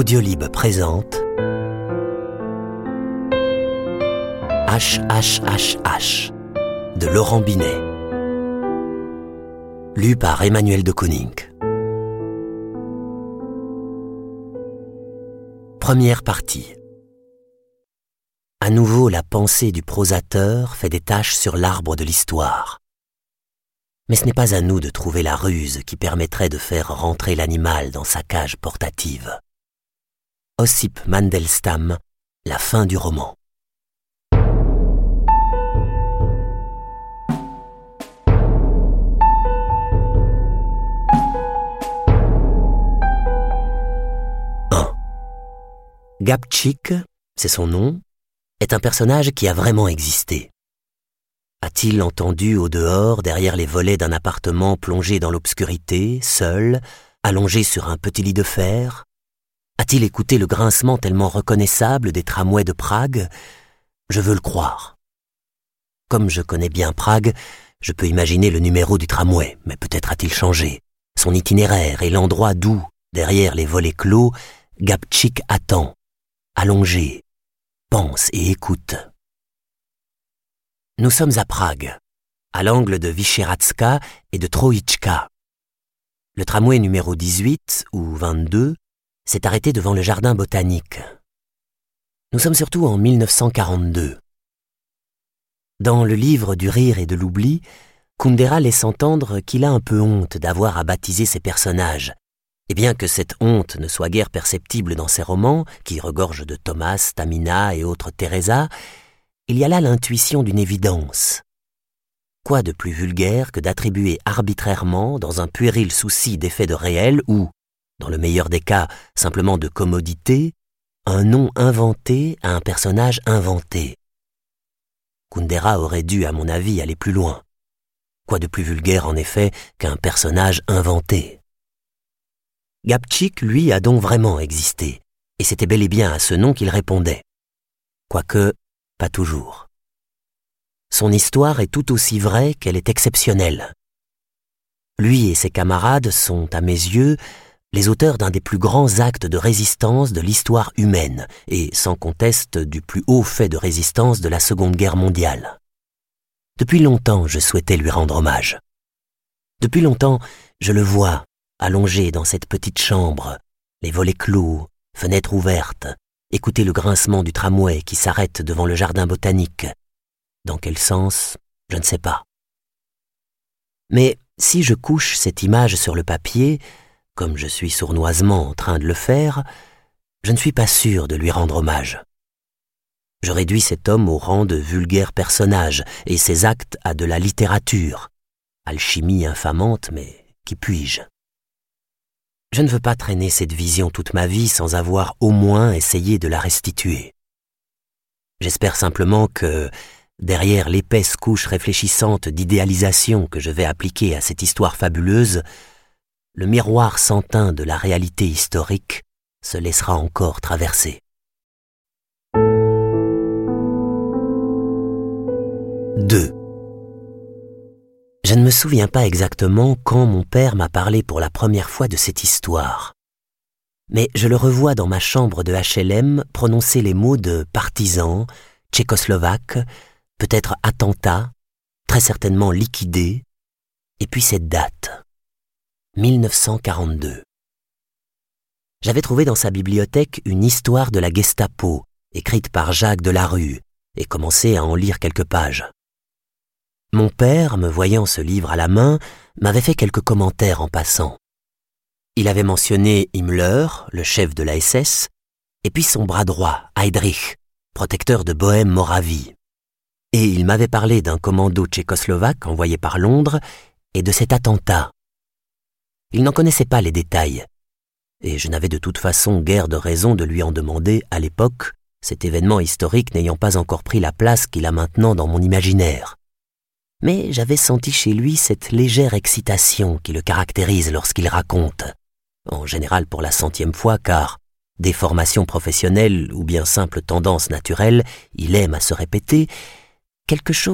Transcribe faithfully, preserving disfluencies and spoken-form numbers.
Audiolib présente H H H H de Laurent Binet, lu par Emmanuel de Koninck. Première partie. À nouveau, la pensée du prosateur fait des taches sur l'arbre de l'histoire. Mais ce n'est pas à nous de trouver la ruse qui permettrait de faire rentrer l'animal dans sa cage portative. Ossip Mandelstam, la fin du roman. un. Gabčík, c'est son nom, est un personnage qui a vraiment existé. A-t-il entendu au dehors, derrière les volets d'un appartement plongé dans l'obscurité, seul, allongé sur un petit lit de fer? A-t-il écouté le grincement tellement reconnaissable des tramways de Prague? Je veux le croire. Comme je connais bien Prague, je peux imaginer le numéro du tramway, mais peut-être a-t-il changé, son itinéraire et l'endroit d'où, derrière les volets clos, Gabčík attend, allongé, pense et écoute. Nous sommes à Prague, à l'angle de Vyšehradzka et de Trojička. Le tramway numéro dix-huit, ou vingt-deux, s'est arrêté devant le jardin botanique. Nous sommes surtout en mille neuf cent quarante-deux. Dans le livre du rire et de l'oubli, Kundera laisse entendre qu'il a un peu honte d'avoir à baptiser ses personnages, et bien que cette honte ne soit guère perceptible dans ses romans, qui regorgent de Thomas, Tamina et autres Teresa, il y a là l'intuition d'une évidence. Quoi de plus vulgaire que d'attribuer arbitrairement, dans un puéril souci d'effet de réel ou, dans le meilleur des cas, simplement de commodité, un nom inventé à un personnage inventé. Kundera aurait dû, à mon avis, aller plus loin. Quoi de plus vulgaire, en effet, qu'un personnage inventé? Gabčík, lui, a donc vraiment existé, et c'était bel et bien à ce nom qu'il répondait. Quoique, pas toujours. Son histoire est tout aussi vraie qu'elle est exceptionnelle. Lui et ses camarades sont, à mes yeux, les auteurs d'un des plus grands actes de résistance de l'histoire humaine, et sans conteste du plus haut fait de résistance de la Seconde Guerre mondiale. Depuis longtemps, je souhaitais lui rendre hommage. Depuis longtemps, je le vois, allongé dans cette petite chambre, les volets clos, fenêtres ouvertes, écouter le grincement du tramway qui s'arrête devant le jardin botanique. Dans quel sens, je ne sais pas. Mais si je couche cette image sur le papier, comme je suis sournoisement en train de le faire, je ne suis pas sûr de lui rendre hommage. Je réduis cet homme au rang de vulgaire personnage et ses actes à de la littérature. Alchimie infamante, mais qui puis-je? Je ne veux pas traîner cette vision toute ma vie sans avoir au moins essayé de la restituer. J'espère simplement que, derrière l'épaisse couche réfléchissante d'idéalisation que je vais appliquer à cette histoire fabuleuse, le miroir sans teint de la réalité historique se laissera encore traverser. deux. Je ne me souviens pas exactement quand mon père m'a parlé pour la première fois de cette histoire. Mais je le revois dans ma chambre de H L M prononcer les mots de partisan, tchécoslovaque, peut-être attentat, très certainement liquidé, et puis cette date, mille neuf cent quarante-deux. J'avais trouvé dans sa bibliothèque une histoire de la Gestapo, écrite par Jacques Delarue, et commencé à en lire quelques pages. Mon père, me voyant ce livre à la main, m'avait fait quelques commentaires en passant. Il avait mentionné Himmler, le chef de la S S, et puis son bras droit, Heydrich, protecteur de Bohême-Moravie. Et il m'avait parlé d'un commando tchécoslovaque envoyé par Londres et de cet attentat. Il n'en connaissait pas les détails, et je n'avais de toute façon guère de raison de lui en demander à l'époque, cet événement historique n'ayant pas encore pris la place qu'il a maintenant dans mon imaginaire. Mais j'avais senti chez lui cette légère excitation qui le caractérise lorsqu'il raconte, en général pour la centième fois car, déformation professionnelle ou bien simple tendance naturelle, il aime à se répéter, quelque chose